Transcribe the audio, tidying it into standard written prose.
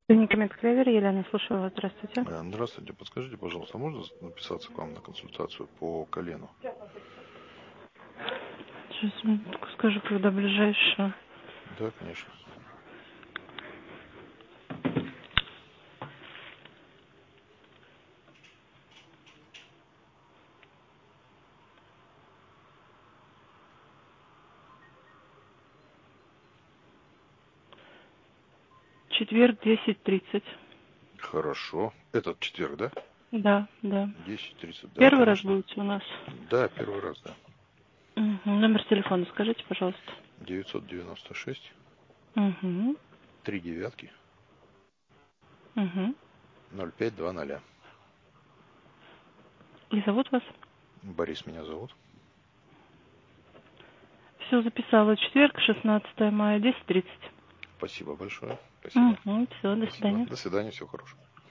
Клиника Медклевер, Елена, слушаю вас, здравствуйте. Здравствуйте, подскажите, пожалуйста, можно записаться к вам на консультацию по колену? Сейчас минутку скажу, когда ближайшая. Да, конечно. Четверг, 10:30. Хорошо. Этот четверг, да? Да, да. 10:30, да, Первый раз конечно. будете у нас? Да, первый раз, да. Номер телефона скажите, пожалуйста. 996 Угу. 3 девятки Угу. 0520. И зовут вас? Борис меня зовут. Все записала. Четверг, 16 мая, 10:30. Спасибо большое. Спасибо. Угу. Все, до Спасибо. свидания. До свидания, всего хорошего.